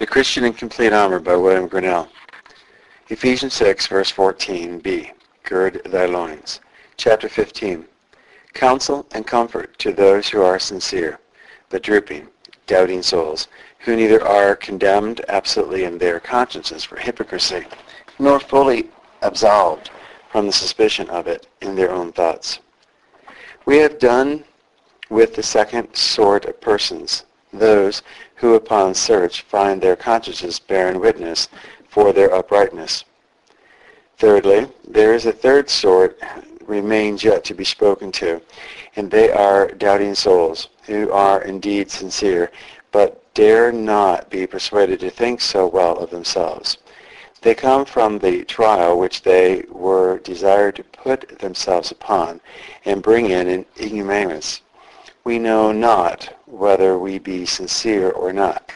The Christian in Complete Armor by William Grinnell. Ephesians 6, verse 14b. Gird thy loins. Chapter 15. Counsel and comfort to those who are sincere, but drooping, doubting souls, who neither are condemned absolutely in their consciences for hypocrisy, nor fully absolved from the suspicion of it in their own thoughts. We have done with the second sort of persons, those who upon search find their consciences bearing witness for their uprightness. Thirdly, there is a third sort remains yet to be spoken to, and they are doubting souls, who are indeed sincere, but dare not be persuaded to think so well of themselves. They come from the trial which they were desired to put themselves upon, and bring in an ignoramus. We know not whether we be sincere or not.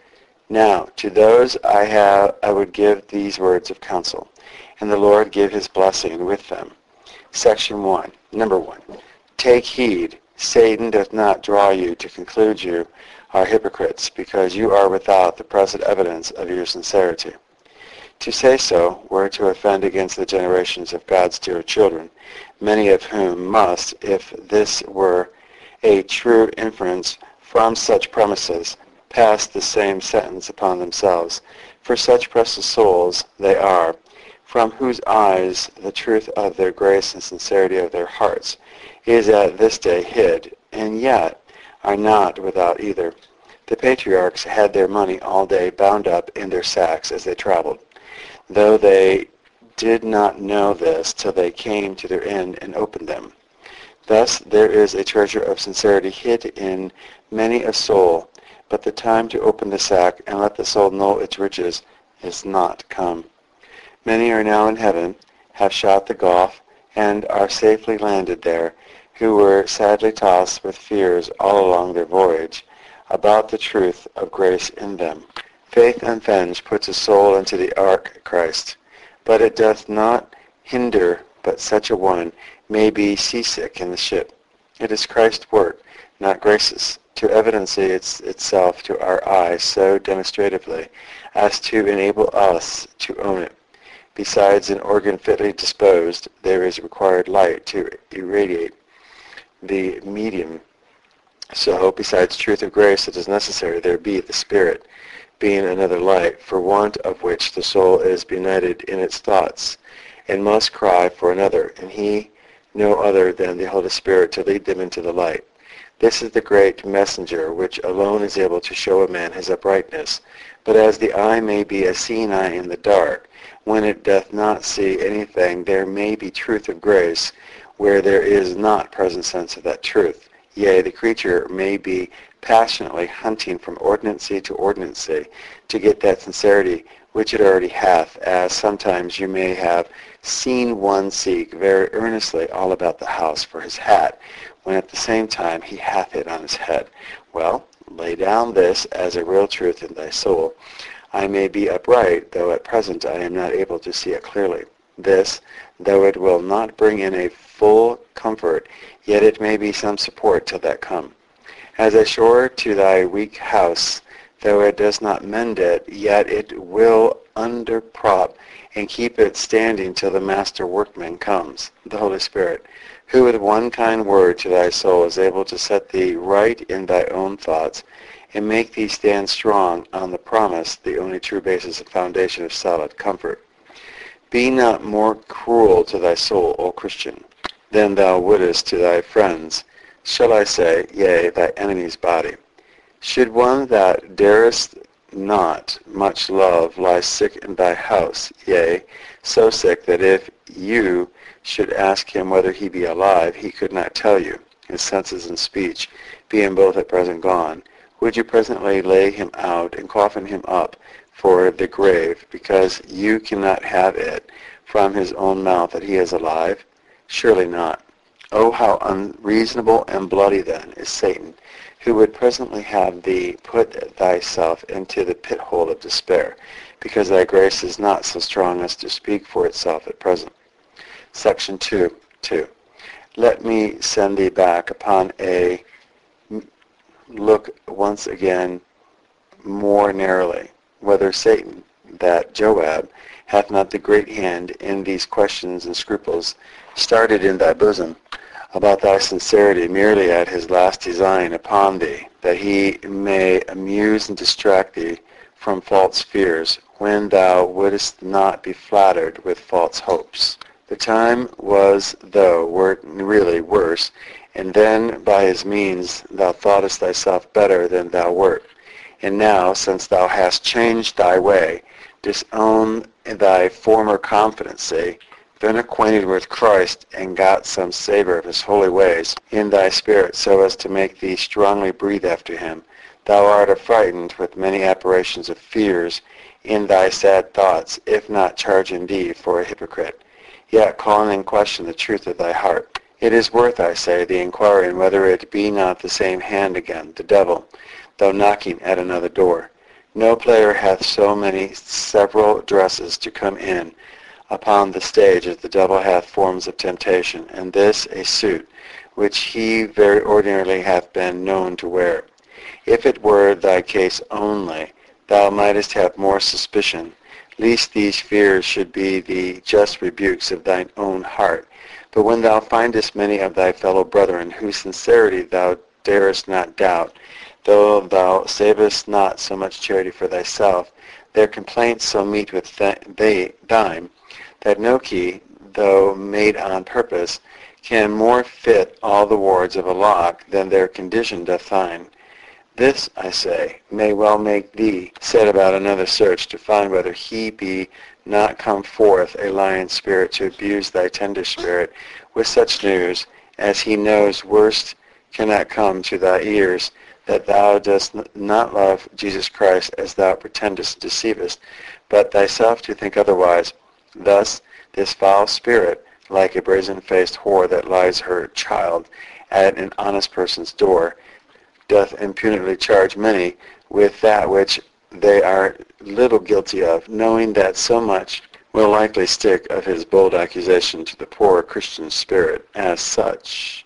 Now, to those I would give these words of counsel, and the Lord give his blessing with them. Section 1. Number 1. Take heed, Satan doth not draw you to conclude you are hypocrites, because you are without the present evidence of your sincerity. To say so were to offend against the generations of God's dear children, many of whom must, if this were a true inference from such premises, pass the same sentence upon themselves. For such precious souls they are, from whose eyes the truth of their grace and sincerity of their hearts is at this day hid, and yet are not without either. The patriarchs had their money all day bound up in their sacks as they traveled, though they did not know this till they came to their end and opened them. Thus there is a treasure of sincerity hid in many a soul, but the time to open the sack and let the soul know its riches is not come. Many are now in heaven, have shot the gulf, and are safely landed there, who were sadly tossed with fears all along their voyage, about the truth of grace in them. Faith unfringed puts a soul into the ark Christ, but it doth not hinder but such a one may be seasick in the ship. It is Christ's work, not Grace's, to evidence itself to our eyes so demonstratively as to enable us to own it. Besides an organ fitly disposed, there is required light to irradiate the medium. So, besides truth of grace, it is necessary there be the Spirit, being another light, for want of which the soul is benighted in its thoughts, and must cry for another, and he no other than the Holy Spirit to lead them into the light. This is the great messenger, which alone is able to show a man his uprightness. But as the eye may be a seeing eye in the dark, when it doth not see anything, there may be truth of grace, where there is not present sense of that truth. Yea, the creature may be passionately hunting from ordinancy to ordinancy to get that sincerity which it already hath, as sometimes you may have seen one seek very earnestly all about the house for his hat, when at the same time he hath it on his head. Well, lay down this as a real truth in thy soul. I may be upright, though at present I am not able to see it clearly. This, though it will not bring in a full comfort, yet it may be some support till that come. As a shore to thy weak house, though it does not mend it, yet it will underprop and keep it standing till the master workman comes, the Holy Spirit, who with one kind word to thy soul is able to set thee right in thy own thoughts, and make thee stand strong on the promise, the only true basis and foundation of solid comfort. Be not more cruel to thy soul, O Christian, than thou wouldest to thy friends, shall I say, yea, thy enemy's body. Should one that darest not much love lie sick in thy house, yea, so sick that if you should ask him whether he be alive, he could not tell you, his senses and speech being both at present gone, would you presently lay him out and coffin him up for the grave, because you cannot have it from his own mouth that he is alive? Surely not. Oh, how unreasonable and bloody then is Satan, who would presently have thee put thyself into the pit hole of despair, because thy grace is not so strong as to speak for itself at present. Section 2. Let me send thee back upon a look once again more narrowly whether Satan, that Joab, hath not the great hand in these questions and scruples started in thy bosom about thy sincerity merely at his last design upon thee, that he may amuse and distract thee from false fears, when thou wouldest not be flattered with false hopes. The time was, thou wert really worse, and then by his means thou thoughtest thyself better than thou wert. And now, since thou hast changed thy way, disown thy former confidency, been acquainted with Christ, and got some savor of his holy ways in thy spirit, so as to make thee strongly breathe after him, thou art affrighted with many apparitions of fears in thy sad thoughts, if not charging thee for a hypocrite, yet calling in question the truth of thy heart. It is worth, I say, the inquiring whether it be not the same hand again, the devil, though knocking at another door. No player hath so many several dresses to come in upon the stage as the devil hath forms of temptation, and this a suit which he very ordinarily hath been known to wear. If it were thy case only, thou mightest have more suspicion, lest these fears should be the just rebukes of thine own heart. But when thou findest many of thy fellow brethren, whose sincerity thou darest not doubt, though thou savest not so much charity for thyself, their complaints so meet with thine, that no key, though made on purpose, can more fit all the wards of a lock than their condition doth thine. This, I say, may well make thee set about another search to find whether he be not come forth a lion spirit to abuse thy tender spirit with such news as he knows worst cannot come to thy ears, that thou dost not love Jesus Christ as thou pretendest, deceivest, but thyself to think otherwise. Thus this foul spirit, like a brazen-faced whore that lies her child at an honest person's door, doth impudently charge many with that which they are little guilty of, knowing that so much will likely stick of his bold accusation to the poor Christian spirit as such,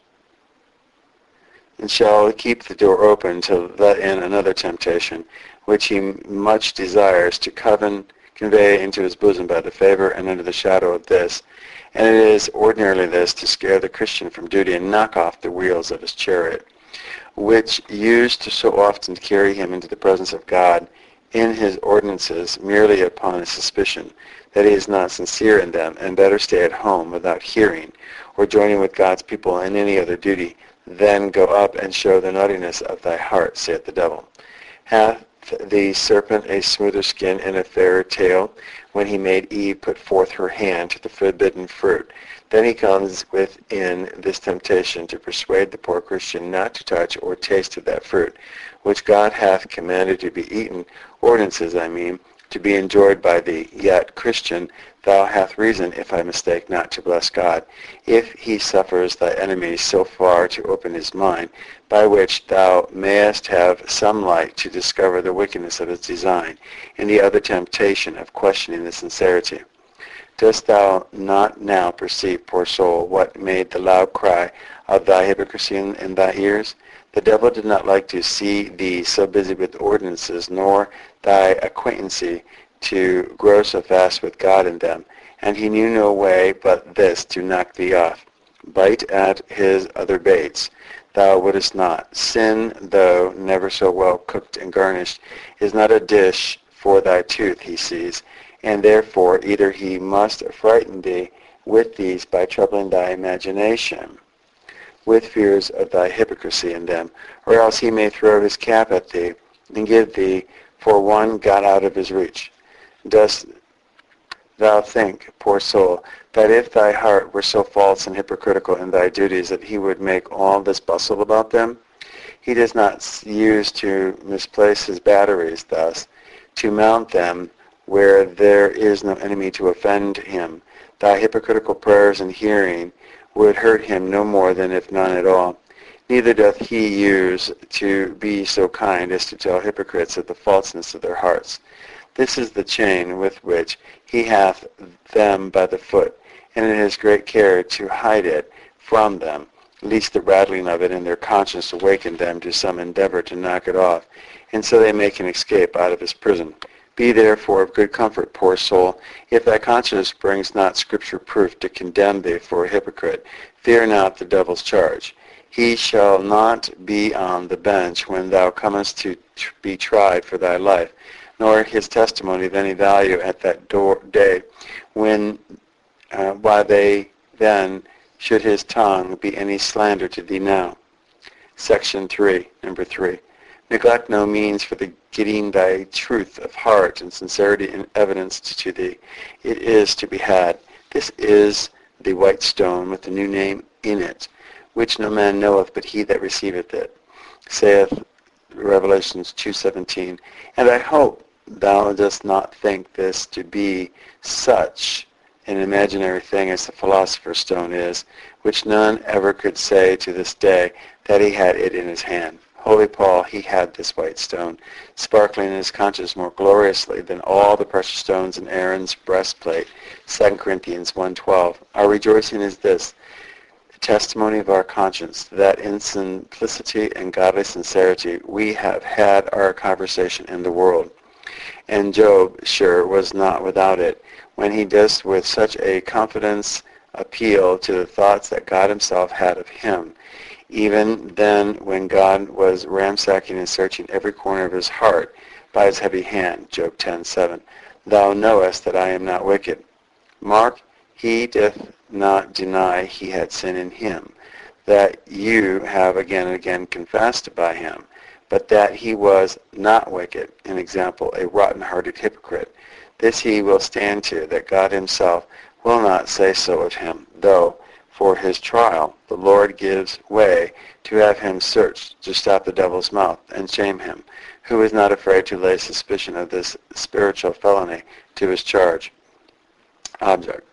and shall keep the door open to let in another temptation, which he much desires to convey into his bosom by the favor and under the shadow of this, and it is ordinarily this, to scare the Christian from duty and knock off the wheels of his chariot, which used to so often carry him into the presence of God in his ordinances merely upon a suspicion that he is not sincere in them, and better stay at home without hearing or joining with God's people in any other duty, than go up and show the naughtiness of thy heart, saith the devil. Hath the serpent a smoother skin and a fairer tail, when he made Eve put forth her hand to the forbidden fruit? Then he comes within this temptation to persuade the poor Christian not to touch or taste of that fruit, which God hath commanded to be eaten, ordinances, I mean, to be enjoyed by thee. Yet, Christian, thou hast reason, if I mistake not, to bless God, if he suffers thy enemies so far to open his mind, by which thou mayest have some light to discover the wickedness of his design, and the other temptation of questioning the sincerity. Dost thou not now perceive, poor soul, what made the loud cry of thy hypocrisy in thy ears? The devil did not like to see thee so busy with ordinances, nor thy acquaintancy to grow so fast with God in them, and he knew no way but this to knock thee off. Bite at his other baits thou wouldest not. Sin, though never so well cooked and garnished, is not a dish for thy tooth, he sees, and therefore either he must frighten thee with these by troubling thy imagination with fears of thy hypocrisy in them, or else he may throw his cap at thee and give thee for one got out of his reach. Dost thou think, poor soul, that if thy heart were so false and hypocritical in thy duties that he would make all this bustle about them? He does not use to misplace his batteries thus, to mount them where there is no enemy to offend him. Thy hypocritical prayers and hearing would hurt him no more than if none at all. Neither doth he use to be so kind as to tell hypocrites of the falseness of their hearts. This is the chain with which he hath them by the foot, and it is great care to hide it from them, lest the rattling of it in their conscience awaken them to some endeavor to knock it off, and so they make an escape out of his prison. Be therefore of good comfort, poor soul. If thy conscience brings not Scripture proof to condemn thee for a hypocrite, fear not the devil's charge. He shall not be on the bench when thou comest to be tried for thy life, nor his testimony of any value at that day, when why they then should his tongue be any slander to thee now. Section 3, number 3. Neglect no means for the getting thy truth of heart and sincerity in evidence to thee. It is to be had. This is the white stone with the new name in it, which no man knoweth but he that receiveth it, saith Revelations 2:17. And I hope thou dost not think this to be such an imaginary thing as the philosopher's stone is, which none ever could say to this day that he had it in his hand. Holy Paul, he had this white stone, sparkling in his conscience more gloriously than all the precious stones in Aaron's breastplate. 2 Corinthians 1:12. Our rejoicing is this, the testimony of our conscience, that in simplicity and godly sincerity we have had our conversation in the world. And Job, sure, was not without it, when he does with such a confidence appeal to the thoughts that God himself had of him. Even then, when God was ransacking and searching every corner of his heart by his heavy hand, Job 10:7, Thou knowest that I am not wicked. Mark, he doth not deny he had sin in him, that you have again and again confessed by him, but that he was not wicked, an example, a rotten-hearted hypocrite. This he will stand to, that God himself will not say so of him, though for his trial the Lord gives way to have him searched, to stop the devil's mouth and shame him, who is not afraid to lay suspicion of this spiritual felony to his charge. Object.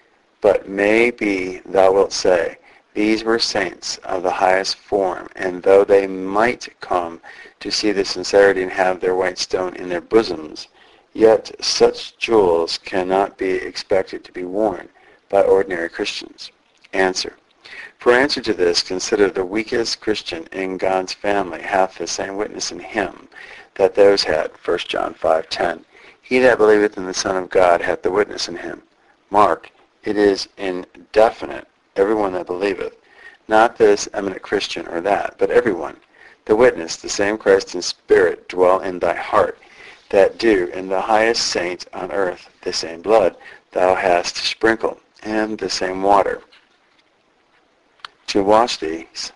But may be thou wilt say, these were saints of the highest form, and though they might come to see the sincerity and have their white stone in their bosoms, yet such jewels cannot be expected to be worn by ordinary Christians. Answer. For answer to this, consider the weakest Christian in God's family hath the same witness in him that those had. 1 John 5:10. He that believeth in the Son of God hath the witness in him. Mark, it is indefinite, everyone that believeth, not this eminent Christian or that, but everyone. The witness, the same Christ and Spirit dwell in thy heart, that do in the highest saint on earth the same blood thou hast sprinkled, and the same water to wash these.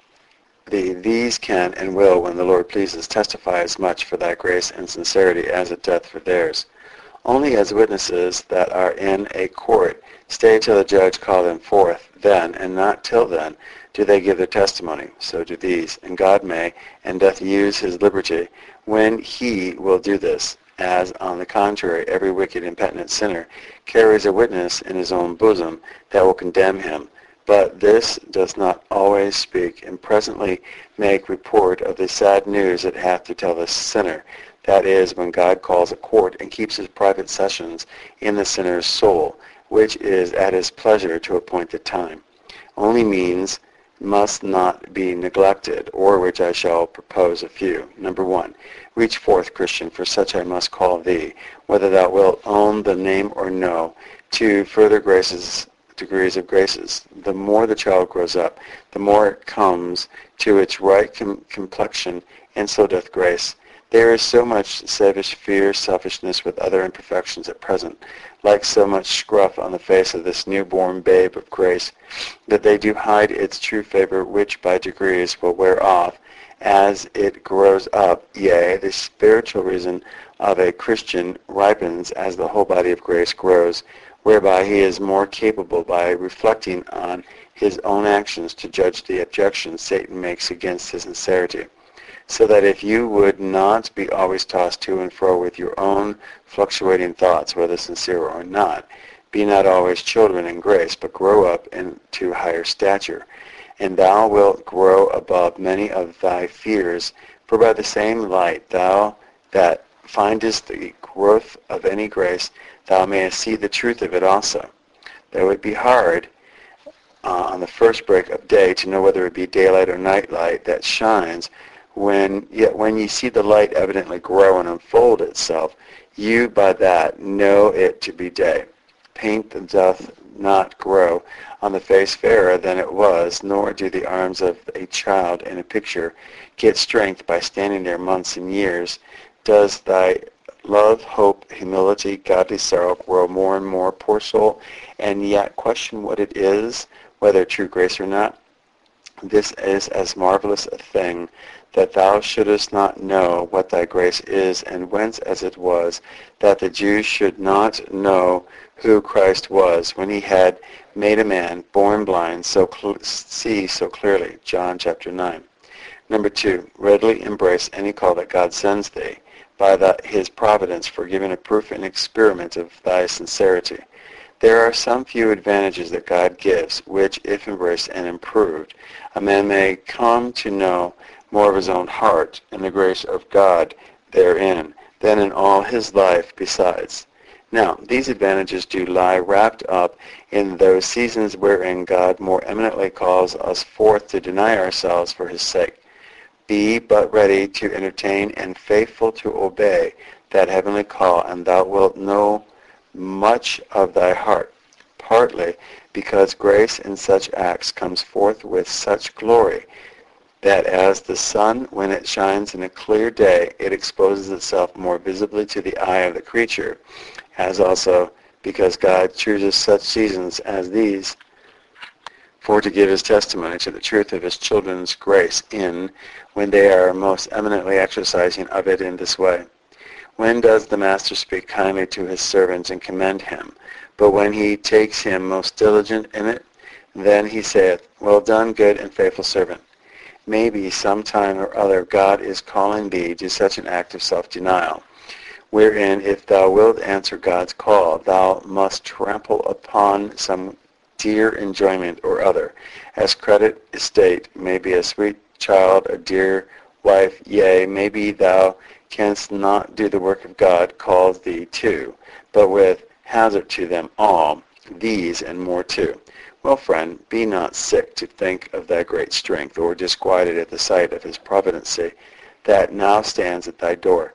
These can and will, when the Lord pleases, testify as much for thy grace and sincerity as it doth for theirs. Only as witnesses that are in a court stay till the judge call them forth, then, and not till then, do they give their testimony. So do these. And God may, and doth use his liberty, when he will do this, as, on the contrary, every wicked impenitent sinner carries a witness in his own bosom that will condemn him. But this does not always speak, and presently make report of the sad news it hath to tell the sinner. That is, when God calls a court and keeps his private sessions in the sinner's soul, which is at his pleasure to appoint the time. Only means must not be neglected, or which I shall propose a few. Number 1, reach forth, Christian, for such I must call thee, whether thou wilt own the name or no, to further degrees of graces. The more the child grows up, the more it comes to its right complexion, and so doth grace. There is so much slavish fear, selfishness with other imperfections at present, like so much scruff on the face of this newborn babe of grace, that they do hide its true favor, which by degrees will wear off as it grows up. Yea, the spiritual reason of a Christian ripens as the whole body of grace grows, whereby he is more capable, by reflecting on his own actions, to judge the objections Satan makes against his sincerity. So that if you would not be always tossed to and fro with your own fluctuating thoughts, whether sincere or not, be not always children in grace, but grow up into higher stature. And thou wilt grow above many of thy fears, for by the same light thou that findest the growth of any grace, thou mayest see the truth of it also. Though it be hard on the first break of day to know whether it be daylight or nightlight that shines, Yet when ye see the light evidently grow and unfold itself, you by that know it to be day. Paint that doth not grow on the face fairer than it was, nor do the arms of a child in a picture get strength by standing there months and years. Does thy love, hope, humility, godly sorrow grow more and more, poor soul, and yet question what it is, whether true grace or not? This is as marvelous a thing, that thou shouldest not know what thy grace is and whence as it was, that the Jews should not know who Christ was, when he had made a man, born blind, see so clearly. John chapter 9. Number 2, readily embrace any call that God sends thee, by his providence for giving a proof and experiment of thy sincerity. There are some few advantages that God gives, which, if embraced and improved, a man may come to know more of his own heart and the grace of God therein than in all his life besides. Now, these advantages do lie wrapped up in those seasons wherein God more eminently calls us forth to deny ourselves for his sake. Be but ready to entertain and faithful to obey that heavenly call, and thou wilt know much of thy heart, partly because grace in such acts comes forth with such glory, that as the sun, when it shines in a clear day, it exposes itself more visibly to the eye of the creature, as also because God chooses such seasons as these for to give his testimony to the truth of his children's grace when they are most eminently exercising of it in this way. When does the master speak kindly to his servants and commend him? But when he takes him most diligent in it, then he saith, Well done, good and faithful servant. Maybe some time or other God is calling thee to such an act of self-denial, wherein if thou wilt answer God's call, thou must trample upon some dear enjoyment or other, as credit, estate, maybe a sweet child, a dear wife, yea, maybe thou canst not do the work of God calls thee to, but with hazard to them all, these and more too. Well, friend, be not sick to think of thy great strength, or disquieted at the sight of his providency that now stands at thy door.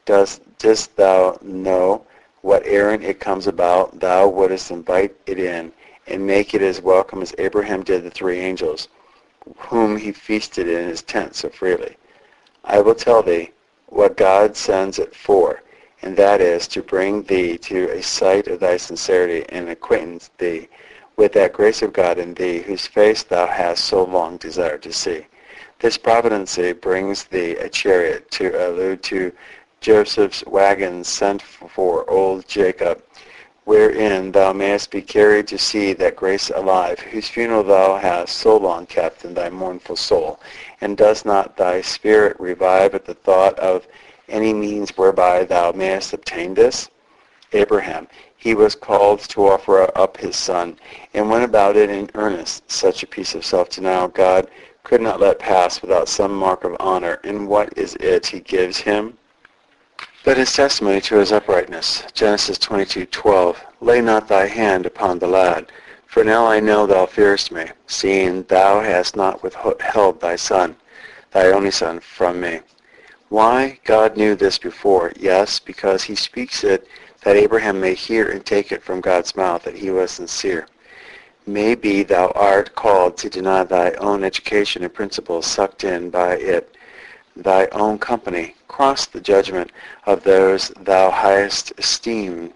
Dost thou know what errand it comes about? Thou wouldest invite it in, and make it as welcome as Abraham did the 3 angels, whom he feasted in his tent so freely. I will tell thee what God sends it for, and that is to bring thee to a sight of thy sincerity and acquaint thee with that grace of God in thee, whose face thou hast so long desired to see. This providency brings thee a chariot, to allude to Joseph's wagon sent for old Jacob, wherein thou mayest be carried to see that grace alive, whose funeral thou hast so long kept in thy mournful soul. And does not thy spirit revive at the thought of any means whereby thou mayest obtain this? Abraham, he was called to offer up his son, and went about it in earnest. Such a piece of self-denial God could not let pass without some mark of honor. And what is it he gives him? But his testimony to his uprightness. Genesis 22:12. Lay not thy hand upon the lad, for now I know thou fearest me, seeing thou hast not withheld thy son, thy only son, from me. Why? God knew this before. Yes, because he speaks it, that Abraham may hear and take it from God's mouth that he was sincere. Maybe thou art called to deny thy own education and principles, sucked in by it, thy own company, cross the judgment of those thou highest esteemed,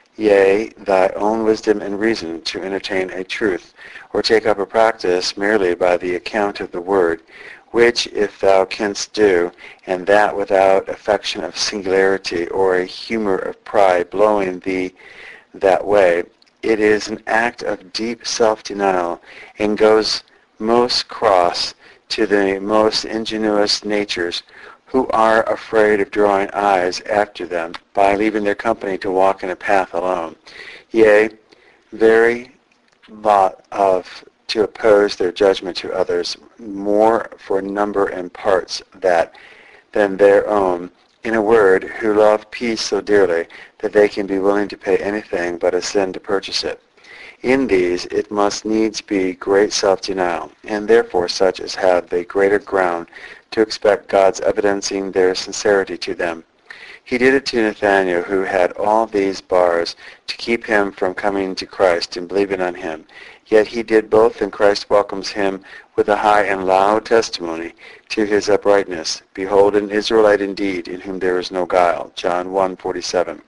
yea, thy own wisdom and reason, to entertain a truth, or take up a practice merely by the account of the word, which if thou canst do, and that without affection of singularity or a humor of pride blowing thee that way, it is an act of deep self-denial, and goes most cross to the most ingenuous natures, who are afraid of drawing eyes after them by leaving their company to walk in a path alone. Yea, very lot of to oppose their judgment to others, more for number and parts than their own. In a word, who love peace so dearly that they can be willing to pay anything but a sin to purchase it. In these it must needs be great self-denial, and therefore such as have the greater ground to expect God's evidencing their sincerity to them. He did it to Nathanael, who had all these bars to keep him from coming to Christ and believing on him. Yet he did both, and Christ welcomes him with a high and loud testimony to his uprightness. Behold, an Israelite indeed, in whom there is no guile. John 1:47.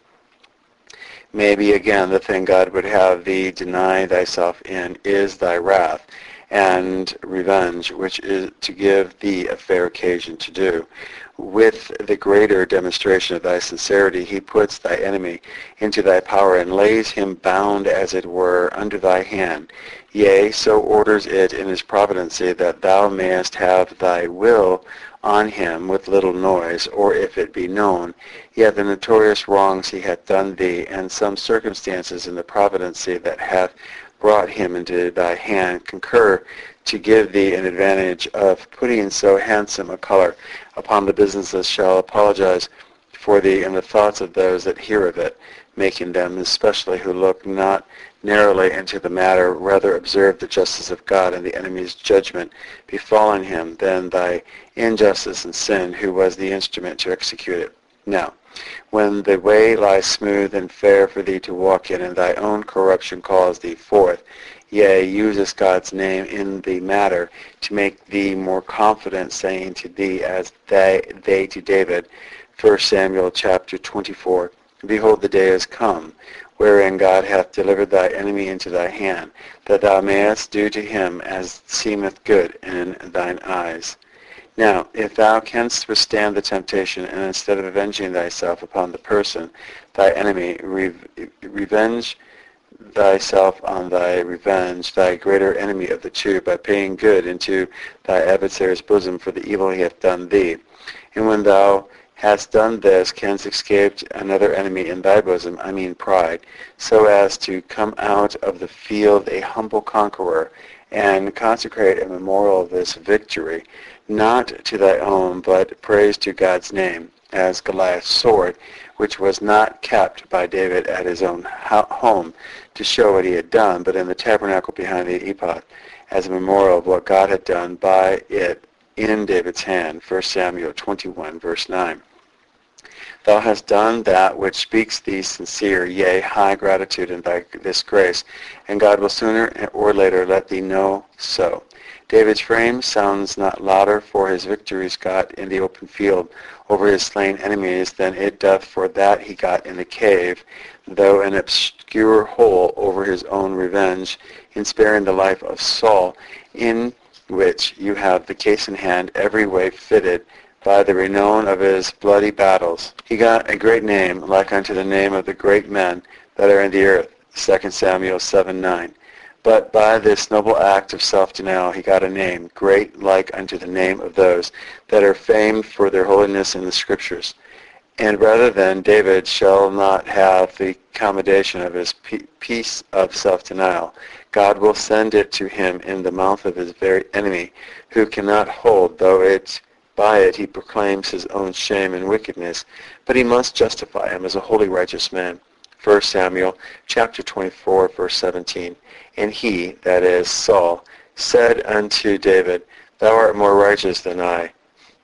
Maybe again the thing God would have thee deny thyself in is thy wrath and revenge, which is to give thee a fair occasion to do. With the greater demonstration of thy sincerity, he puts thy enemy into thy power and lays him bound, as it were, under thy hand. Yea, so orders it in his providency that thou mayest have thy will on him with little noise, or if it be known, yet the notorious wrongs he hath done thee, and some circumstances in the providency that hath brought him into thy hand, concur to give thee an advantage of putting so handsome a color upon the business as shall apologize for thee in the thoughts of those that hear of it, making them, especially who look not narrowly into the matter, rather observe the justice of God and the enemy's judgment befallen him than thy injustice and sin, who was the instrument to execute it. Now, when the way lies smooth and fair for thee to walk in, and thy own corruption calls thee forth, yea, usest God's name in the matter to make thee more confident, saying to thee as they to David, 1 Samuel chapter 24, Behold, the day is come, wherein God hath delivered thy enemy into thy hand, that thou mayest do to him as seemeth good in thine eyes. Now, if thou canst withstand the temptation, and instead of avenging thyself upon the person, thy enemy, revenge thyself on thy revenge, thy greater enemy of the two, by paying good into thy adversary's bosom for the evil he hath done thee. And when thou hast done this, canst escape another enemy in thy bosom, I mean pride, so as to come out of the field a humble conqueror, and consecrate a memorial of this victory, not to thy own, but praise to God's name, as Goliath's sword, which was not kept by David at his own home to show what he had done, but in the tabernacle behind the ephod, as a memorial of what God had done by it in David's hand. 1 Samuel 21, verse 9. Thou hast done that which speaks thee sincere, yea, high gratitude in this grace, and God will sooner or later let thee know so. David's frame sounds not louder for his victories got in the open field over his slain enemies than it doth for that he got in the cave, though an obscure hole over his own revenge in sparing the life of Saul, in which you have the case in hand every way fitted by the renown of his bloody battles. He got a great name, like unto the name of the great men that are in the earth, 2 Samuel 7:9. But by this noble act of self-denial he got a name, great like unto the name of those that are famed for their holiness in the Scriptures. And rather than David shall not have the commendation of his piece of self-denial, God will send it to him in the mouth of his very enemy, who cannot hold, though by it he proclaims his own shame and wickedness, but he must justify him as a holy righteous man. 1 Samuel chapter 24, verse 17. And he, that is Saul, said unto David, Thou art more righteous than I.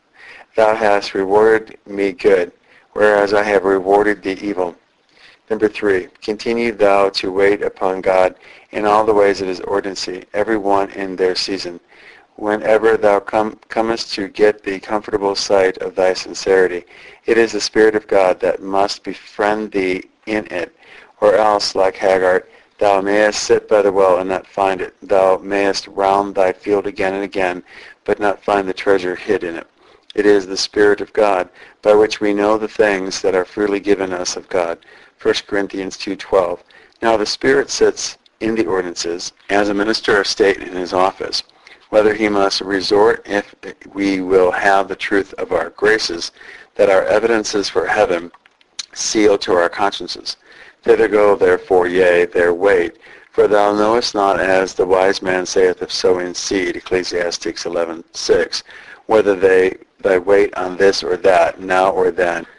Thou hast rewarded me good, whereas I have rewarded thee evil. Number 3, continue thou to wait upon God in all the ways of his ordinancy, every one in their season. Whenever thou comest to get the comfortable sight of thy sincerity, it is the Spirit of God that must befriend thee in it, or else, like Hagar, thou mayest sit by the well and not find it. Thou mayest round thy field again and again, but not find the treasure hid in it. It is the Spirit of God, by which we know the things that are freely given us of God. 1 Corinthians 2:12. Now the Spirit sits in the ordinances as a minister of state in his office, whether he must resort if we will have the truth of our graces, that are evidences for heaven, sealed to our consciences. Thither go, therefore, yea, there wait. For thou knowest not, as the wise man saith of sowing seed, Ecclesiastes 11:6, whether thy wait on this or that, now or then,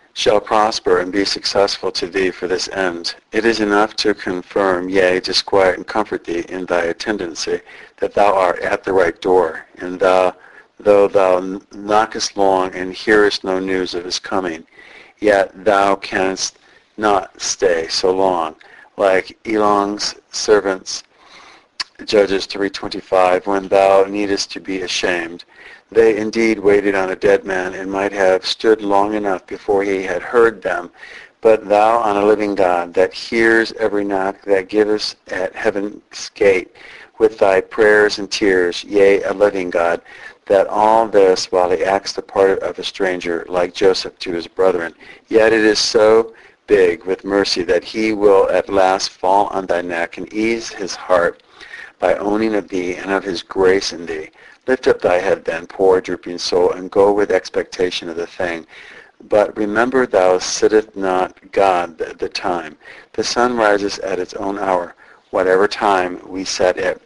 shall prosper and be successful to thee for this end. It is enough to confirm, yea, disquiet and comfort thee in thy attendancy, that thou art at the right door, and though thou knockest long and hearest no news of his coming, yet thou canst not stay so long, like Elong's servants, Judges 3:25, when thou needest to be ashamed. They indeed waited on a dead man and might have stood long enough before he had heard them, but thou on a living God, that hears every knock, that givest at heaven's gate with thy prayers and tears, yea, a living God, that all this while he acts the part of a stranger, like Joseph to his brethren. Yet it is so big with mercy that he will at last fall on thy neck and ease his heart by owning of thee and of his grace in thee. Lift up thy head then, poor drooping soul, and go with expectation of the thing. But remember thou sitteth not God the time. The sun rises at its own hour, whatever time we set it.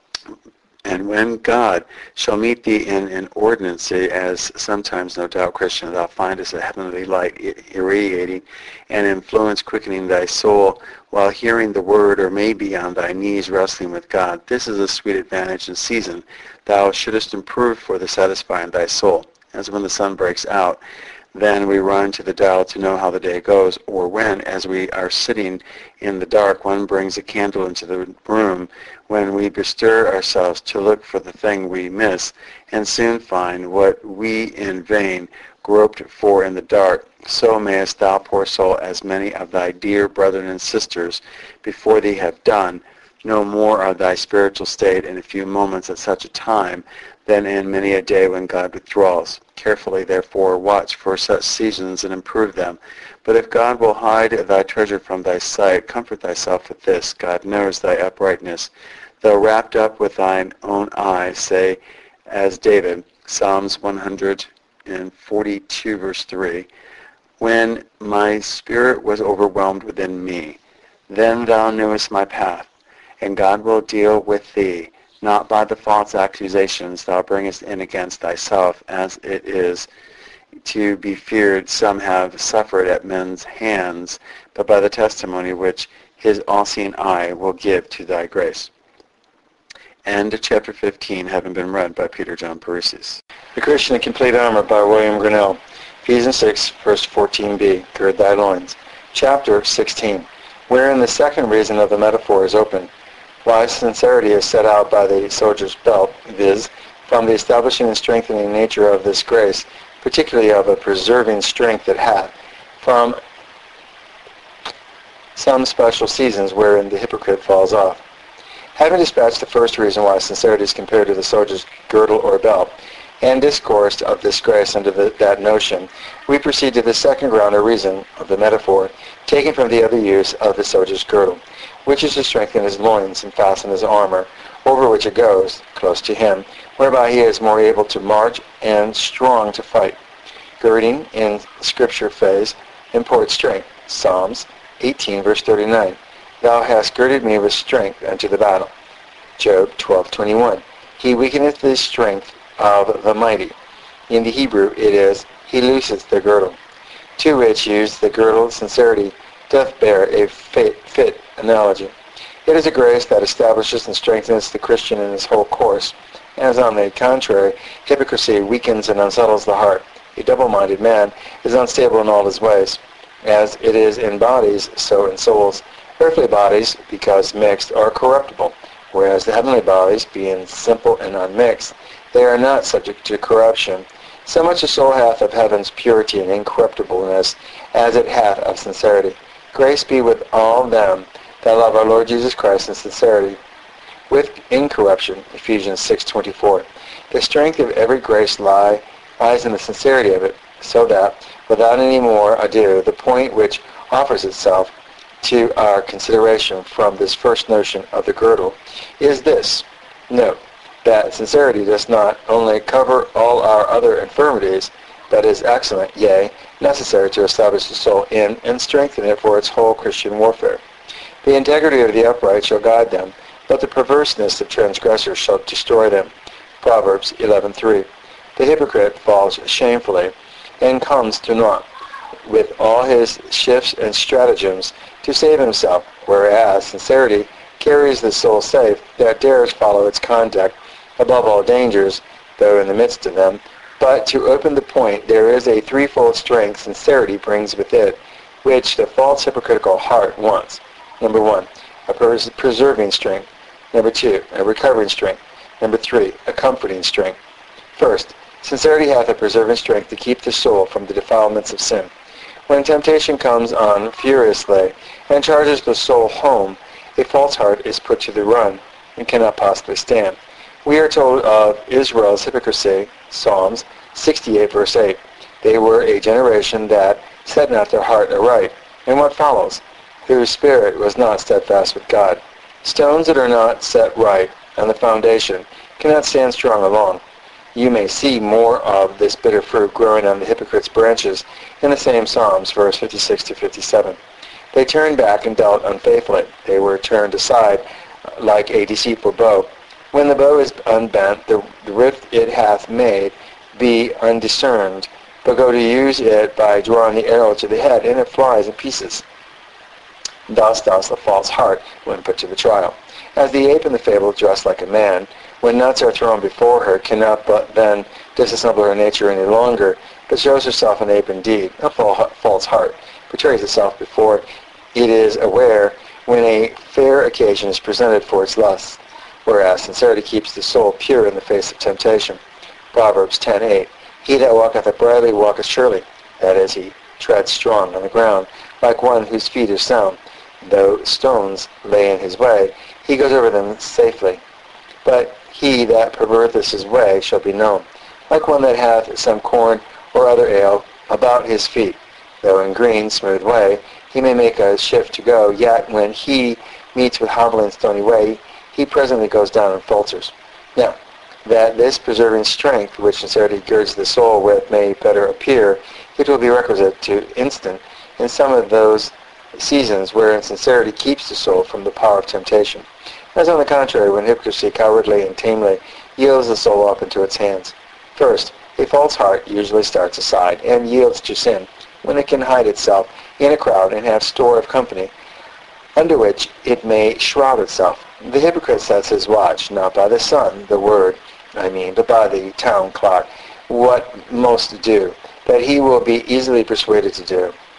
And when God shall meet thee in an ordinancy, as sometimes, no doubt, Christian, thou findest a heavenly light irradiating and influence quickening thy soul while hearing the word, or maybe on thy knees wrestling with God, this is a sweet advantage and season thou shouldest improve for the satisfying thy soul. As when the sun breaks out, then we run to the dial to know how the day goes, or when, as we are sitting in the dark, one brings a candle into the room, when we bestir ourselves to look for the thing we miss, and soon find what we in vain groped for in the dark. So mayest thou, poor soul, as many of thy dear brethren and sisters before thee have done, know more of thy spiritual state in a few moments at such a time than in many a day when God withdraws. Carefully, therefore, watch for such seasons and improve them. But if God will hide thy treasure from thy sight, comfort thyself with this: God knows thy uprightness. Though wrapped up with thine own eye, say, as David, Psalms 142, verse 3, when my spirit was overwhelmed within me, then thou knewest my path, and God will deal with thee, not by the false accusations thou bringest in against thyself, as it is to be feared some have suffered at men's hands, but by the testimony which his all-seeing eye will give to thy grace. End of chapter 15, having been read by Peter John Paresis. The Christian in Complete Armor by William Grinnell. Ephesians 6, verse 14b, gird thy loins. Chapter 16, wherein the second reason of the metaphor is open. Why sincerity is set out by the soldier's belt, viz., from the establishing and strengthening nature of this grace, particularly of a preserving strength it hath, from some special seasons wherein the hypocrite falls off. Having dispatched the first reason why sincerity is compared to the soldier's girdle or belt, and discoursed of this grace under that notion, we proceed to the second ground or reason of the metaphor, taken from the other use of the soldier's girdle, which is to strengthen his loins and fasten his armor, over which it goes, close to him, whereby he is more able to march and strong to fight. Girding, in Scripture phase, imports strength. Psalms 18, verse 39. Thou hast girded me with strength unto the battle. Job 12:21. He weakeneth the strength of the mighty. In the Hebrew it is, he looseth the girdle. To which use the girdle sincerity doth bear a fit analogy. It is a grace that establishes and strengthens the Christian in his whole course, as on the contrary, hypocrisy weakens and unsettles the heart. A double-minded man is unstable in all his ways. As it is in bodies, so in souls. Earthly bodies, because mixed, are corruptible, whereas the heavenly bodies, being simple and unmixed, they are not subject to corruption. So much the soul hath of heaven's purity and incorruptibleness, as it hath of sincerity. Grace be with all them that love our Lord Jesus Christ in sincerity, with incorruption. Ephesians 6:24. The strength of every grace lies in the sincerity of it, so that, without any more ado, the point which offers itself to our consideration from this first notion of the girdle is this. Note that sincerity does not only cover all our other infirmities, but is excellent, yea, necessary to establish the soul in and strengthen it for its whole Christian warfare. The integrity of the upright shall guide them, but the perverseness of transgressors shall destroy them. Proverbs 11:3. The hypocrite falls shamefully and comes to naught. with all his shifts and stratagems to save himself, whereas sincerity carries the soul safe that dares follow its conduct above all dangers, though in the midst of them. But to open the point, there is a threefold strength sincerity brings with it, which the false hypocritical heart wants. Number 1, a preserving strength. Number 2, a recovering strength. Number 3, a comforting strength. First, sincerity hath a preserving strength to keep the soul from the defilements of sin. When temptation comes on furiously and charges the soul home, a false heart is put to the run and cannot possibly stand. We are told of Israel's hypocrisy, Psalms 68 verse 8. They were a generation that set not their heart aright. And what follows? Whose spirit was not steadfast with God. Stones that are not set right on the foundation cannot stand strong alone. You may see more of this bitter fruit growing on the hypocrites' branches in the same Psalms, verse 56 to 57. They turned back and dealt unfaithfully. They were turned aside like a deceitful bow. When the bow is unbent, the rift it hath made be undiscerned, but go to use it by drawing the arrow to the head, and it flies in pieces. Thus does the false heart when put to the trial. As the ape in the fable dressed like a man, when nuts are thrown before her, cannot but then disassemble her nature any longer, but shows herself an ape indeed. A false heart betrays itself before it is aware when a fair occasion is presented for its lusts, whereas sincerity keeps the soul pure in the face of temptation. Proverbs 10:8. He that walketh uprightly walketh surely, that is, he treads strong on the ground, like one whose feet are sound. Though stones lay in his way, he goes over them safely. But he that perverteth his way shall be known, like one that hath some corn or other ale about his feet. Though in green, smooth way, he may make a shift to go, yet when he meets with hobbling stony way, he presently goes down and falters. Now, that this preserving strength which sincerity girds the soul with may better appear, it will be requisite to instant in some of those seasons wherein sincerity keeps the soul from the power of temptation, as on the contrary when hypocrisy cowardly and tamely yields the soul up into its hands. First, a false heart usually starts aside and yields to sin when it can hide itself in a crowd and have store of company under which it may shroud itself. The hypocrite sets his watch, not by the sun, the word, but by the town clock, what most do, that he will be easily persuaded to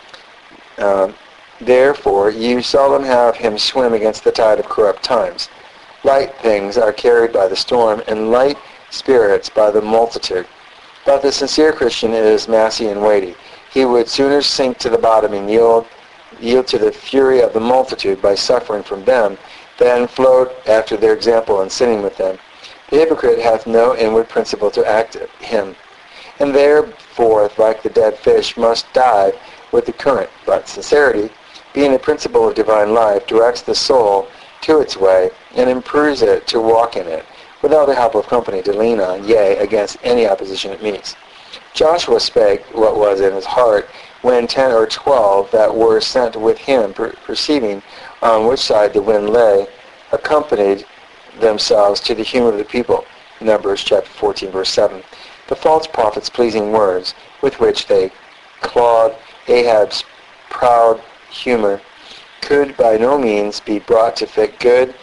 do. Therefore, you seldom have him swim against the tide of corrupt times. Light things are carried by the storm, and light spirits by the multitude. But the sincere Christian is massy and weighty. He would sooner sink to the bottom and yield to the fury of the multitude by suffering from them, than float after their example and sinning with them. The hypocrite hath no inward principle to act him, and therefore, like the dead fish, must dive with the current. But sincerity, being the principle of divine life, directs the soul to its way, and improves it to walk in it, without the help of company to lean on, yea, against any opposition it meets. Joshua spake what was in his heart, when 10 or 12 that were sent with him, perceiving on which side the wind lay, accompanied themselves to the humor of the people. Numbers chapter 14, verse 7. The false prophets' pleasing words, with which they clawed Ahab's proud humor, could by no means be brought to fit good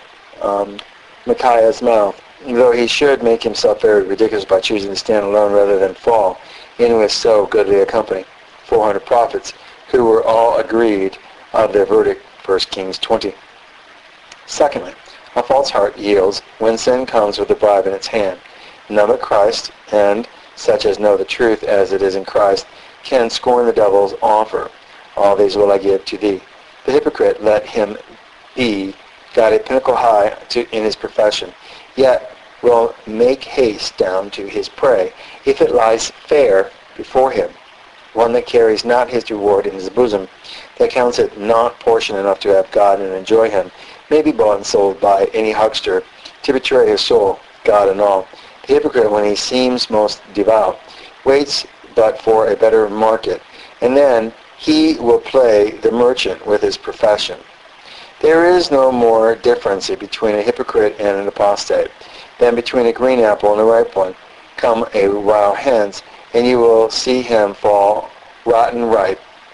Micaiah's mouth, though he should make himself very ridiculous by choosing to stand alone rather than fall in with so goodly a company. 400 prophets, who were all agreed of their verdict. 1 Kings 20. Secondly, a false heart yields when sin comes with a bribe in its hand. None but Christ, and such as know the truth as it is in Christ, can scorn the devil's offer. All these will I give to thee. The hypocrite, let him be, got a pinnacle high in his profession, yet will make haste down to his prey, if it lies fair before him. One that carries not his reward in his bosom, that counts it not portion enough to have God and enjoy him, may be bought and sold by any huckster to betray his soul, God and all. The hypocrite, when he seems most devout, waits but for a better market, and then he will play the merchant with his profession. There is no more difference between a hypocrite and an apostate than between a green apple and a ripe one. Come a while hence, and you will see him fall rotten ripe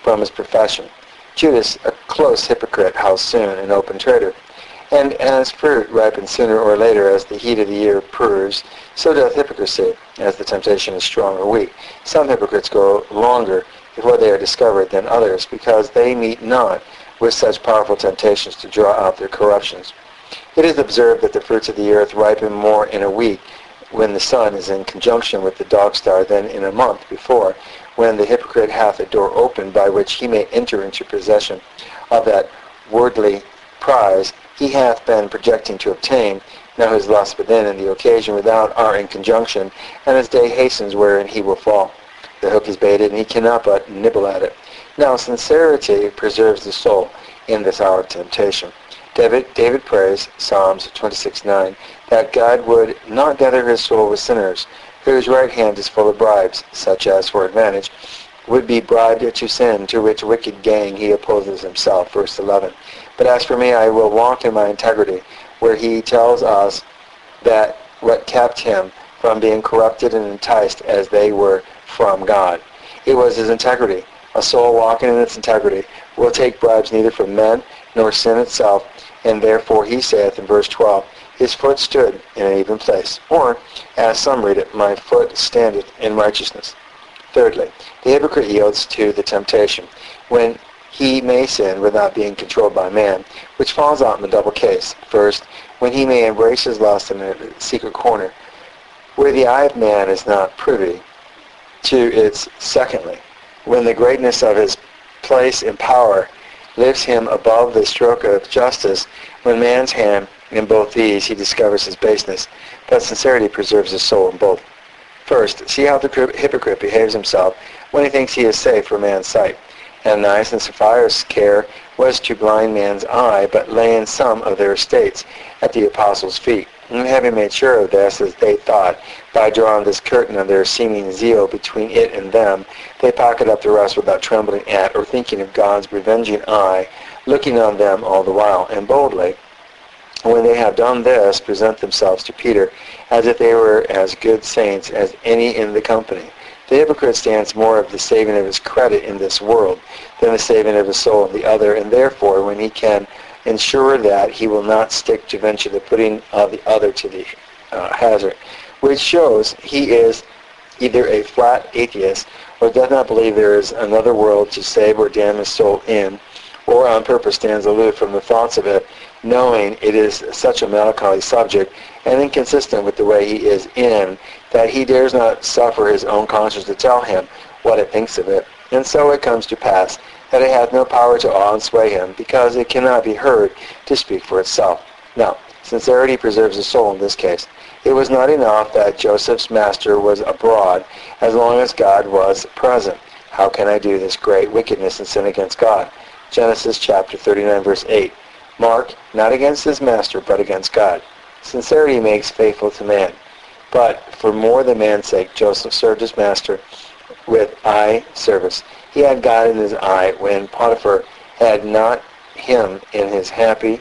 from his profession. Judas, a close hypocrite, how soon an open traitor. And as fruit ripens sooner or later as the heat of the year proves, so doth hypocrisy, as the temptation is strong or weak. Some hypocrites go longer before they are discovered than others, because they meet not with such powerful temptations to draw out their corruptions. It is observed that the fruits of the earth ripen more in a week when the sun is in conjunction with the dog star than in a month before, when the hypocrite hath a door open by which he may enter into possession of that worldly prize he hath been projecting to obtain. Now his lust within and the occasion without are in conjunction, and his day hastens wherein he will fall. The hook is baited, and he cannot but nibble at it. Now sincerity preserves the soul in this hour of temptation. David prays, Psalms 26:9, that God would not gather his soul with sinners, whose right hand is full of bribes, such as, for advantage, would be bribed to sin, to which wicked gang he opposes himself. Verse 11. But as for me, I will walk in my integrity, where he tells us that what kept him from being corrupted and enticed as they were from God. It was his integrity. A soul walking in its integrity will take bribes neither from men nor sin itself, and therefore he saith in verse 12, his foot stood in an even place. Or, as some read it, my foot standeth in righteousness. Thirdly, the hypocrite yields to the temptation when he may sin without being controlled by man, which falls out in the double case. First, when he may embrace his lust in a secret corner, where the eye of man is not privy to its. Secondly, when the greatness of his place and power lifts him above the stroke of justice, when man's hand in both these he discovers his baseness, but sincerity preserves his soul in both. First, see how the hypocrite behaves himself when he thinks he is safe for man's sight. Ananias and Sapphira's care was to blind man's eye, but lay in some of their estates at the apostles' feet. And having made sure of this, as they thought, by drawing this curtain of their seeming zeal between it and them, they pocket up the rest without trembling at or thinking of God's revenging eye looking on them all the while, and boldly, when they have done this, present themselves to Peter as if they were as good saints as any in the company. The hypocrite stands more of the saving of his credit in this world than the saving of his soul in the other, and therefore, when he can ensure that, he will not stick to venture the putting of the other to the hazard, which shows he is either a flat atheist or does not believe there is another world to save or damn his soul in, or on purpose stands aloof from the thoughts of it, knowing it is such a melancholy subject and inconsistent with the way he is in, that he dares not suffer his own conscience to tell him what it thinks of it. And so it comes to pass that it hath no power to awe and sway him, because it cannot be heard to speak for itself. Now, sincerity preserves the soul in this case. It was not enough that Joseph's master was abroad as long as God was present. How can I do this great wickedness and sin against God? Genesis chapter 39, verse 8. Mark, not against his master, but against God. Sincerity makes faithful to man. But for more than man's sake, Joseph served his master with eye service. He had God in his eye when Potiphar had not him in his happy.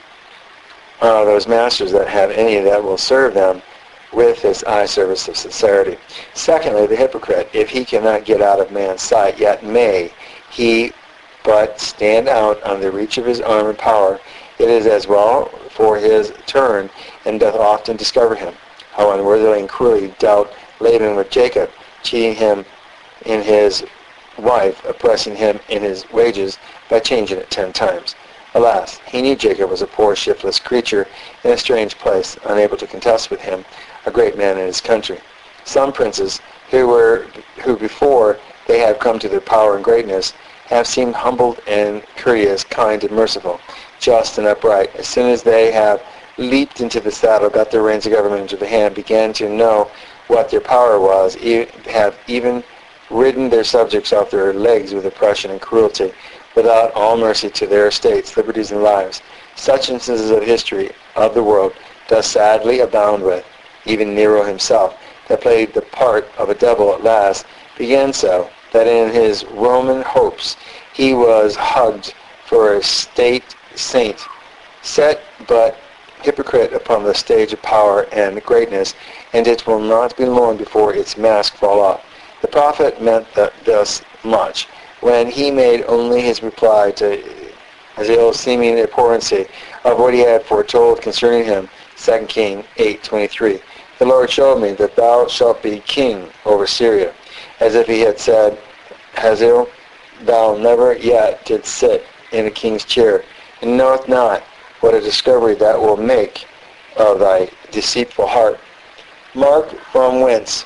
Those masters that have any that will serve them with his eye service of sincerity. Secondly, the hypocrite, if he cannot get out of man's sight, yet may he but stand out on the reach of his arm and power, it is as well for his turn, and doth often discover him. How unworthily and cruelly dealt Laban with Jacob, cheating him in his wife, oppressing him in his wages by changing it 10 times. Alas, he knew Jacob was a poor, shiftless creature in a strange place, unable to contest with him, a great man in his country. Some princes, who before they have come to their power and greatness, have seemed humbled and courteous, kind and merciful, just and upright. As soon as they have leaped into the saddle, got their reins of government into the hand, began to know what their power was, have even ridden their subjects off their legs with oppression and cruelty, without all mercy to their estates, liberties, and lives. Such instances of history of the world does sadly abound with. Even Nero himself, that played the part of a devil at last, began so, that in his Roman hopes he was hugged for a state saint, set but hypocrite upon the stage of power and greatness, and it will not be long before its mask fall off. The prophet meant thus much, when he made only his reply to Hazael's seeming abhorrency of what he had foretold concerning him, 2 Kings 8:23. The Lord showed me that thou shalt be king over Syria, as if he had said, Hazael, thou never yet didst sit in a king's chair, and knoweth not what a discovery that will make of thy deceitful heart. Mark from whence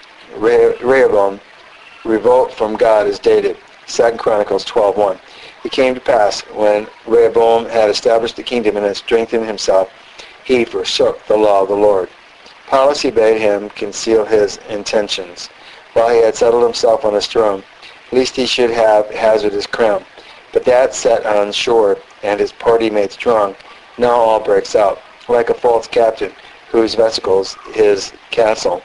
Rehoboam revolt from God is dated, 2 Chronicles 12:1. It came to pass, when Rehoboam had established the kingdom and had strengthened himself, he forsook the law of the Lord. Policy bade him conceal his intentions, while he had settled himself on his throne, lest he should have hazarded his crown. But that set on shore, and his party made strong, now all breaks out, like a false captain, whose vesicles his castle,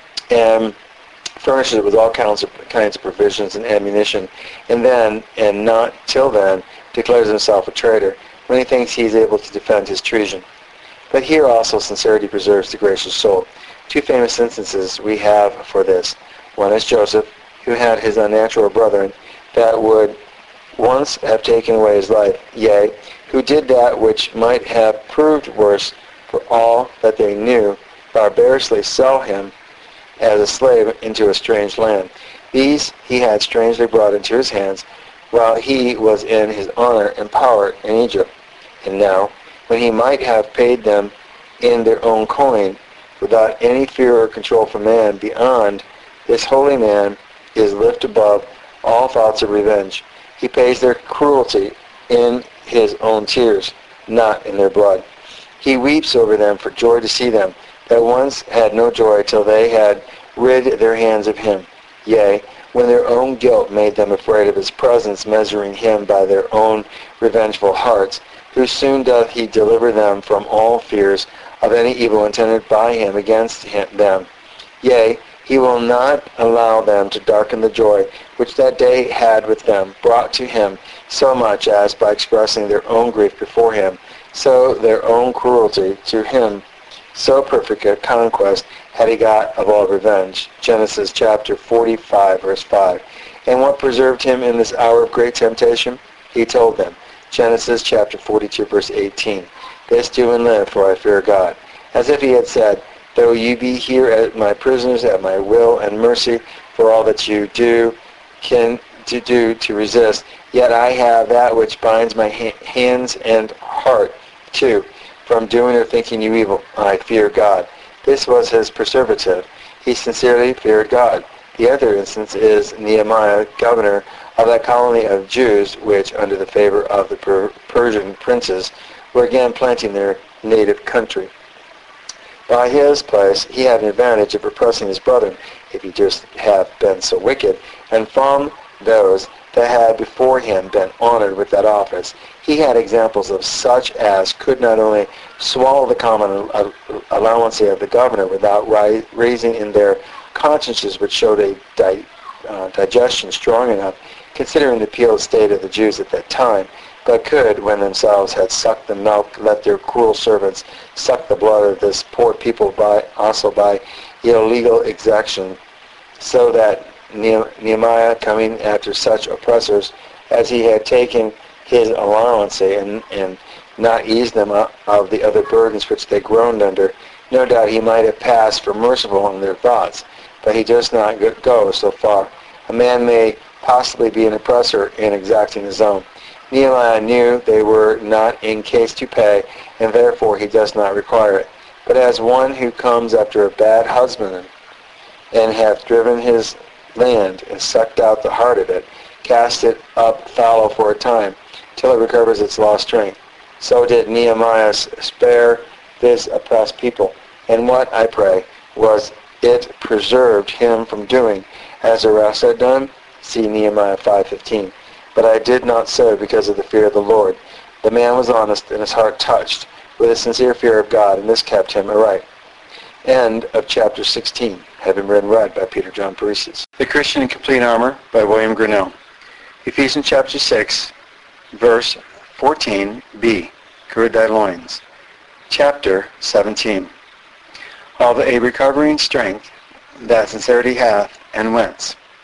and furnishes it with all kinds of provisions and ammunition, and then, and not till then, declares himself a traitor, when he thinks he is able to defend his treason. But here also sincerity preserves the gracious soul. Two famous instances we have for this. One is Joseph, who had his unnatural brethren that would once have taken away his life, yea, who did that which might have proved worse for all that they knew, barbarously sell him as a slave into a strange land. These he had strangely brought into his hands, while he was in his honor and power in Egypt. And now, when he might have paid them in their own coin, without any fear or control from man beyond, this holy man is lifted above all thoughts of revenge. He pays their cruelty in his own tears, not in their blood. He weeps over them for joy to see them, that once had no joy till they had rid their hands of him. Yea, when their own guilt made them afraid of his presence, measuring him by their own revengeful hearts, who soon doth he deliver them from all fears of any evil intended by him against them. Yea, he will not allow them to darken the joy which that day had with them brought to him, so much as by expressing their own grief before him, so their own cruelty to him. So perfect a conquest had he got of all revenge. Genesis chapter 45, verse 5. And what preserved him in this hour of great temptation? He told them. Genesis chapter 42, verse 18. This do and live, for I fear God. As if he had said, though you be here as my prisoners at my will and mercy for all that you do to resist, yet I have that which binds my hands and heart too, from doing or thinking you evil. I fear God. This was his preservative. He sincerely feared God. The other instance is Nehemiah, governor of that colony of Jews, which, under the favor of the Persian princes, were again planting their native country. By his place, he had an advantage of repressing his brethren, if he just have been so wicked, and from those that had before him been honored with that office, he had examples of such as could not only swallow the common allowance of the governor without raising in their consciences, which showed a digestion strong enough, considering the peeled state of the Jews at that time, but could, when themselves had sucked the milk, let their cruel servants suck the blood of this poor people also by illegal exaction, so that Nehemiah, coming after such oppressors as he had taken his allowance and not eased them of the other burdens which they groaned under, no doubt he might have passed for merciful in their thoughts, but he does not go so far. A man may possibly be an oppressor in exacting his own. Nehemiah knew they were not in case to pay, and therefore he does not require it. But as one who comes after a bad husbandman, and hath driven his land, and sucked out the heart of it, cast it up fallow for a time, till it recovers its lost strength. So did Nehemiah spare this oppressed people. And what, I pray, was it preserved him from doing, as the rest had done? See Nehemiah 5:15. But I did not so because of the fear of the Lord. The man was honest, and his heart touched with a sincere fear of God, and this kept him aright. End of chapter 16, having been read by Peter John Paresis. The Christian in Complete Armor by William Grinnell. Ephesians chapter 6, verse 14b. Gird thy loins. Chapter 17. Of a recovering strength that sincerity hath, and whence.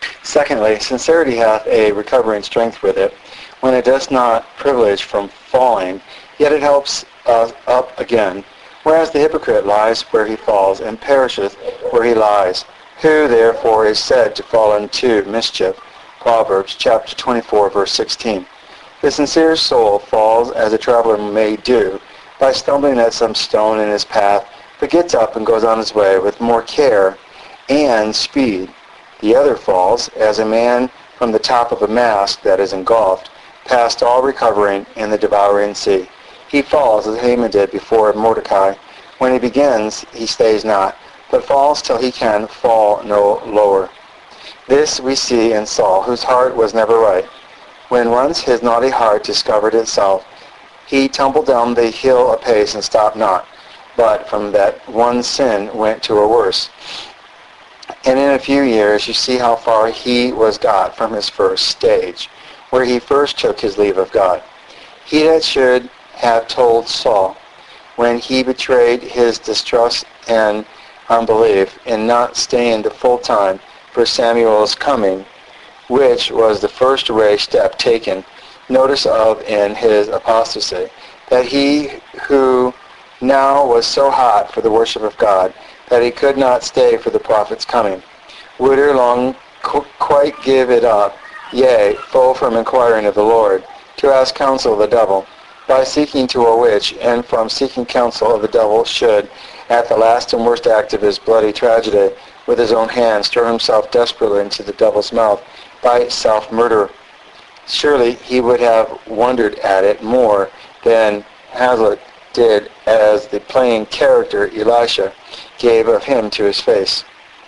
Secondly, sincerity hath a recovering strength with it, when it does not privilege from falling, yet it helps us up again, whereas the hypocrite lies where he falls, and perisheth where he lies, who therefore is said to fall into mischief. Proverbs chapter 24, verse 16. The sincere soul falls as a traveler may do, by stumbling at some stone in his path, but gets up and goes on his way with more care and speed. The other falls as a man from the top of a mast that is engulfed, past all recovering in the devouring sea. He falls as Haman did before Mordecai. When he begins, he stays not, but falls till he can fall no lower. This we see in Saul, whose heart was never right. When once his naughty heart discovered itself, he tumbled down the hill apace and stopped not, but from that one sin went to a worse. And in a few years you see how far he was got from his first stage, where he first took his leave of God. He that should have told Saul, when he betrayed his distrust and unbelief in not staying the full time for Samuel's coming, which was the first rash step taken notice of in his apostasy, that he who now was so hot for the worship of God that he could not stay for the prophet's coming, would ere long quite give it up, yea, full from inquiring of the Lord, to ask counsel of the devil, by seeking to a witch, and from seeking counsel of the devil should, at the last and worst act of his bloody tragedy, with his own hand stir himself desperately into the devil's mouth by self-murder. Surely he would have wondered at it more than Hazlitt did as the plain character Elisha gave of him to his face.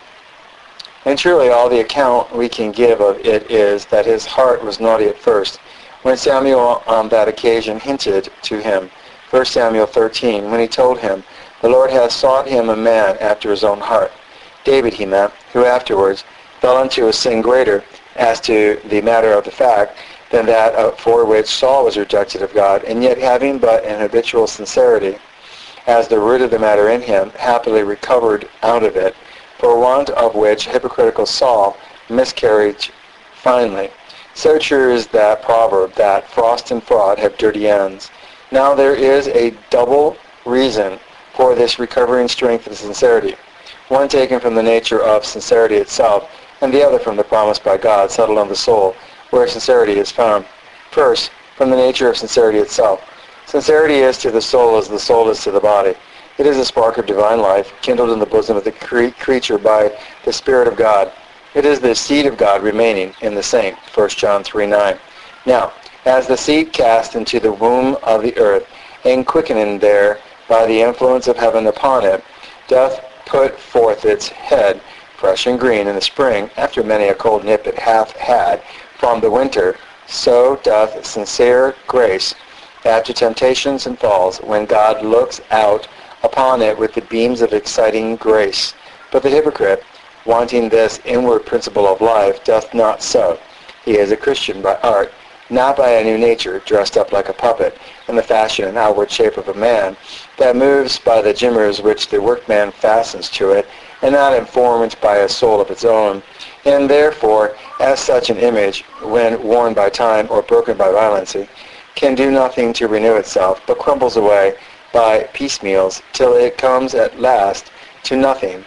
And truly all the account we can give of it is that his heart was naughty at first, when Samuel on that occasion hinted to him, 1 Samuel 13, when he told him, the Lord hath sought him a man after his own heart. David he meant, who afterwards fell into a sin greater as to the matter of the fact than that for which Saul was rejected of God, and yet having but an habitual sincerity as the root of the matter in him, happily recovered out of it, for want of which hypocritical Saul miscarried finally. So true is that proverb that frost and fraud have dirty ends. Now there is a double reason for this recovering strength of sincerity, one taken from the nature of sincerity itself, and the other from the promise by God settled on the soul, where sincerity is found. First, from the nature of sincerity itself. Sincerity is to the soul as the soul is to the body. It is a spark of divine life, kindled in the bosom of the creature by the Spirit of God. It is the seed of God remaining in the saint, 1 John 3:9. Now, as the seed cast into the womb of the earth, and quickening there by the influence of heaven upon it, doth put forth its head, fresh and green in the spring, after many a cold nip it hath had from the winter, so doth sincere grace, after temptations and falls, when God looks out upon it with the beams of exciting grace. But the hypocrite, wanting this inward principle of life, doth not so. He is a Christian by art, not by a new nature, dressed up like a puppet, in the fashion and outward shape of a man, that moves by the gimmers which the workman fastens to it, and not informed by a soul of its own, and therefore, as such an image, when worn by time or broken by violency, can do nothing to renew itself, but crumbles away by piecemeals, till it comes at last to nothing.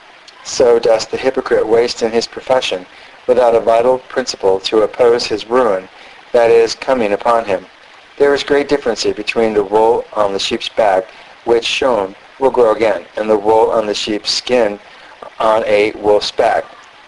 So does the hypocrite waste in his profession, without a vital principle to oppose his ruin that is coming upon him. There is great difference between the wool on the sheep's back, which shone will grow again, and the wool on the sheep's skin on a wolf's back.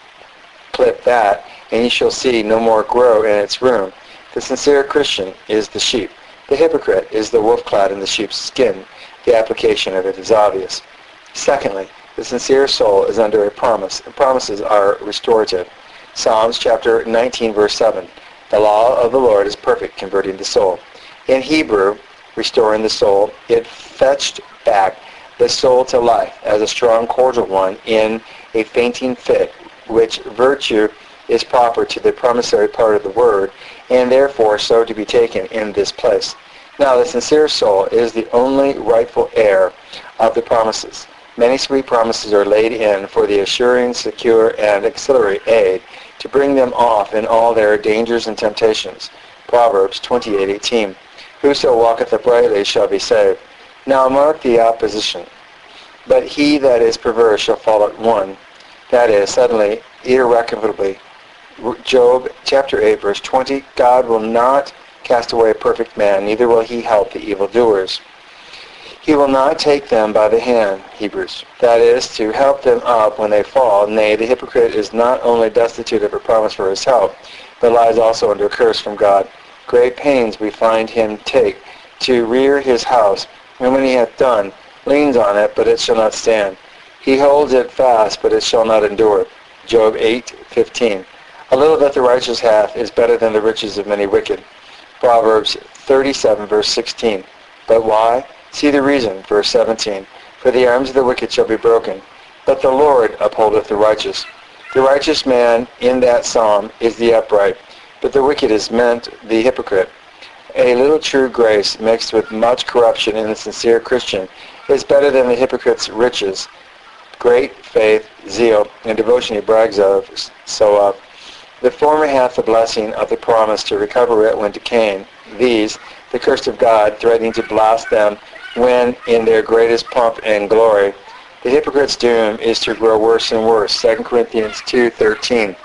Clip that, and ye shall see no more grow in its room. The sincere Christian is the sheep. The hypocrite is the wolf clad in the sheep's skin. The application of it is obvious. Secondly, the sincere soul is under a promise, and promises are restorative. Psalms chapter 19, verse 7. The law of the Lord is perfect, converting the soul. In Hebrew, restoring the soul, it fetched back the soul to life as a strong cordial one in a fainting fit, which virtue is proper to the promissory part of the word, and therefore so to be taken in this place. Now the sincere soul is the only rightful heir of the promises. Many sweet promises are laid in for the assuring, secure, and auxiliary aid, to bring them off in all their dangers and temptations. Proverbs 28:18. Whoso walketh uprightly shall be saved. Now mark the opposition. But he that is perverse shall fall at one, that is, suddenly, irrecoverably. Job chapter 8, verse 20. God will not cast away a perfect man, neither will he help the evildoers. He will not take them by the hand, Hebrews. That is, to help them up when they fall. Nay, the hypocrite is not only destitute of a promise for his help, but lies also under a curse from God. Great pains we find him take to rear his house, and when he hath done, leans on it, but it shall not stand. He holds it fast, but it shall not endure. Job 8:15. A little that the righteous hath is better than the riches of many wicked. Proverbs 37, verse 16. But why? See the reason, verse 17. For the arms of the wicked shall be broken, but the Lord upholdeth the righteous. The righteous man in that psalm is the upright, but the wicked is meant the hypocrite. A little true grace mixed with much corruption in the sincere Christian is better than the hypocrite's riches, great faith, zeal, and devotion he brags of, so of. The former hath the blessing of the promise to recover it when decaying. These, the curse of God, threatening to blast them when in their greatest pomp and glory. The hypocrite's doom is to grow worse and worse. 2 Corinthians 2:13.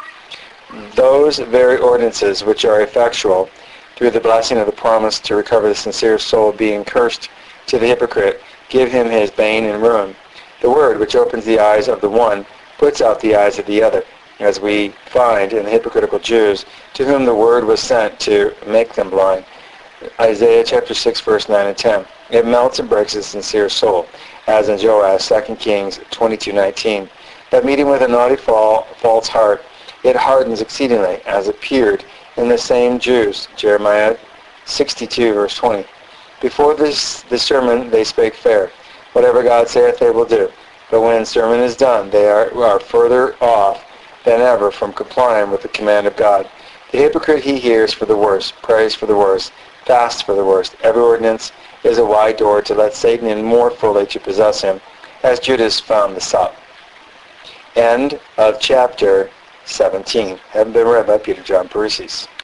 Those very ordinances which are effectual through the blessing of the promise to recover the sincere soul being cursed to the hypocrite, give him his bane and ruin. The word which opens the eyes of the one puts out the eyes of the other, as we find in the hypocritical Jews, to whom the word was sent to make them blind. Isaiah chapter 6, verse 9 and 10. It melts and breaks the sincere soul, as in Joash, 2 Kings 22:19. That meeting with a naughty false heart, it hardens exceedingly, as appeared in the same Jews. Jeremiah 62, verse 20. Before the sermon they spake fair. Whatever God saith they will do. But when sermon is done, they are further off than ever from complying with the command of God. The hypocrite he hears for the worst, prays for the worst, fasts for the worst. Every ordinance is a wide door to let Satan in more fully to possess him, as Judas found the sop. End of chapter 17. Having been read by Peter John Paresis.